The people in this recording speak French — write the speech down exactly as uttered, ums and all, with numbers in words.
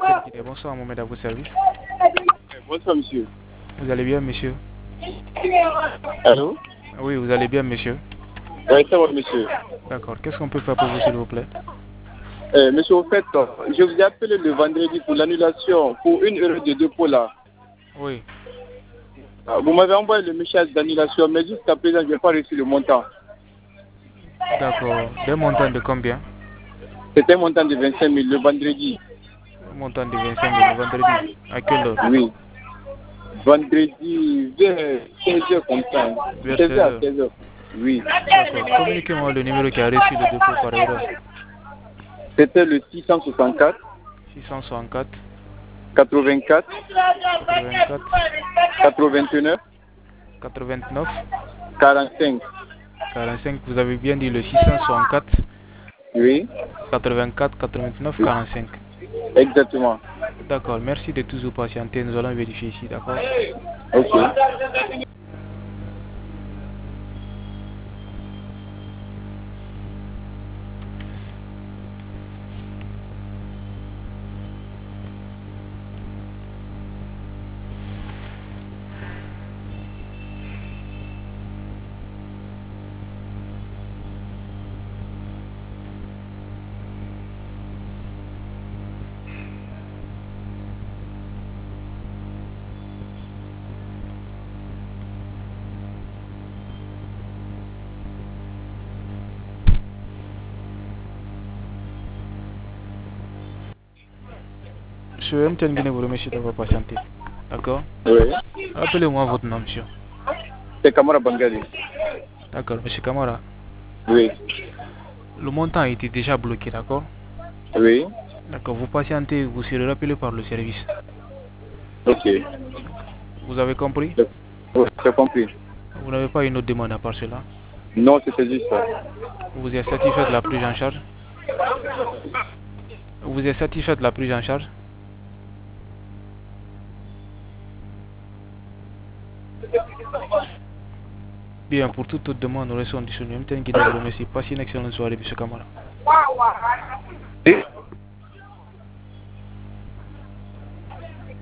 Bonsoir, Mohamed, à vos services. Bonsoir, monsieur. Vous allez bien, monsieur? Allô? Oui, vous allez bien, monsieur? Oui, ça va, monsieur. D'accord. Qu'est-ce qu'on peut faire pour vous, s'il vous plaît? Euh, monsieur, au fait, je vous ai appelé le vendredi pour l'annulation pour une heure de dépôt là. Oui. Vous m'avez envoyé le message d'annulation, mais jusqu'à présent, je n'ai pas reçu le montant. D'accord. Des montants de combien? C'était un montant de vingt-cinq mille le vendredi. Un montant de vingt-cinq mille le vendredi. À quelle heure? Oui. Vendredi, vers quinze heures comme ça. Vers seize seize heures, heures. seize heures. Oui. D'accord. Communiquez-moi le numéro qui a reçu le dépôt par erreur. C'était le six cent soixante-quatre, six cent soixante-quatre, quatre-vingt-quatre, quatre-vingt-quatre, quatre-vingt-neuf, quatre-vingt-neuf, quarante-cinq. quarante-cinq. Vous avez bien dit le six cent soixante-quatre, Oui. quatre-vingt-quatre, quatre-vingt-neuf, quarante-cinq. Exactement. D'accord. Merci de toujours patienter. Nous allons vérifier ici, d'accord? Ok. Monsieur M. Tenguine vous remercie d'avoir patienté. D'accord? Oui. Rappelez-moi votre nom, monsieur. C'est Kamara Bangali. D'accord, monsieur Kamara. Oui. Le montant a été déjà bloqué, d'accord? Oui. D'accord, vous patientez, vous serez rappelé par le service. Ok. Vous avez compris? Oui, j'ai compris. Vous n'avez pas une autre demande à part cela? Non, c'était juste ça. Vous êtes satisfait de la prise en charge? Vous êtes satisfait de la prise en charge? Bien, pour toute autre demande, nous restons disponibles. Passez une excellente soirée, monsieur Kamara.